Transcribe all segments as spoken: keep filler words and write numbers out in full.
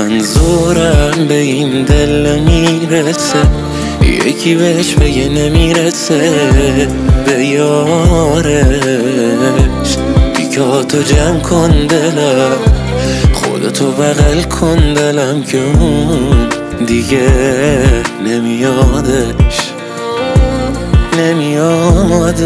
منظورم به این دل میرسه، یکی بهش بگه نمیرسه به یارش. دیگه تو جمع کن دلم، خودتو بغل کن دلم که اون دیگه نمیادش نمیادش.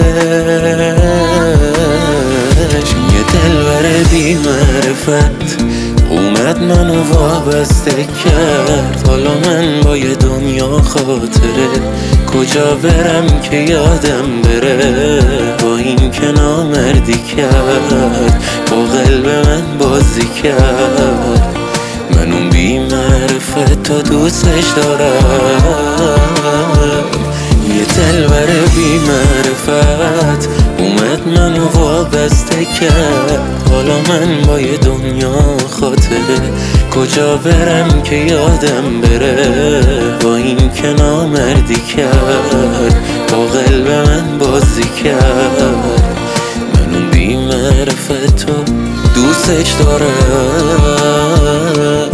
یه دلبر بی معرفت اومد منو وابسته کرد، حالا من با یه دنیا خاطره کجا برم که یادم بره. با این که نامردی کرد، با قلب من بازی کرد. من اون بی معرفت تا دوستش دارم. یه دلبر بی معرفت اومد منو وابسته کرد، حالا من با یه دنیا خاطره کجا برم که یادم بره. با این که نامردی کرد، با قلب من بازی کرد. من اون بی معرفت رو دوستش دارم.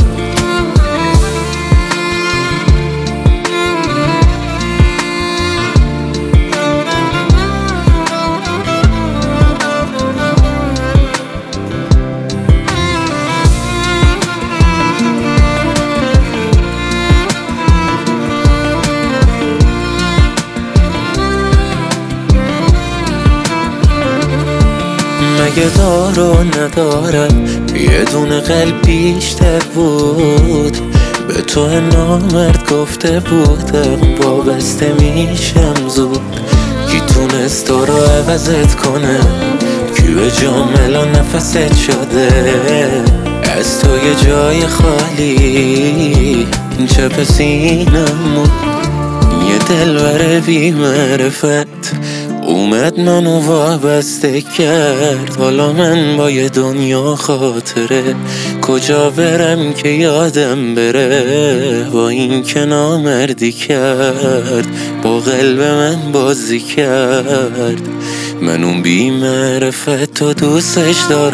مگه دار و ندارم یه دونه قلب بیشتر بود، به تو نامرد گفته بودم وابسته میشم زود. کی تونست تو رو عوضت کنه، کی به جاملا نفست شده از تو یه جای خالی چپ سینمون. یه دلبر بی معرفت اومد منو وابسته کرد، حالا من با یه دنیا خاطره کجا برم که یادم بره. با این که نامردی کرد، با قلب من بازی کرد. من اون بی معرفت تو دوستش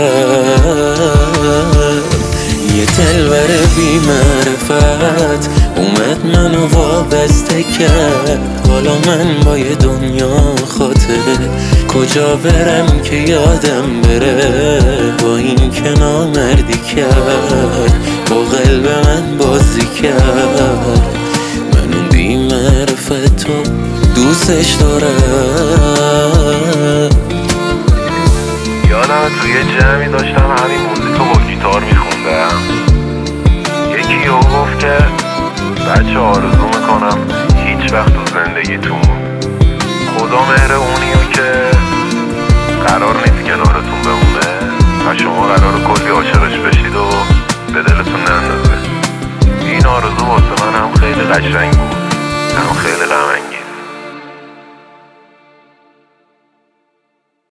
دارم. یه دلبر بی معرفت اومد منو وابسته کرد، حالا من با یه دنیا خاطره کجا برم که یادم بره. با این که نامردی کرد، با قلب من بازی کرد. من اون بی معرفت رو دوستش دارم. یادم توی جمعی داشتم همین موزیکو با گیتار میخوندم، یکی یهو گفت که بچه آرزو میکنم هیچ وقت تو زندگیتون خدا مهر اونیو که قرار نیست کنارتون بمونه و شما قرار کلی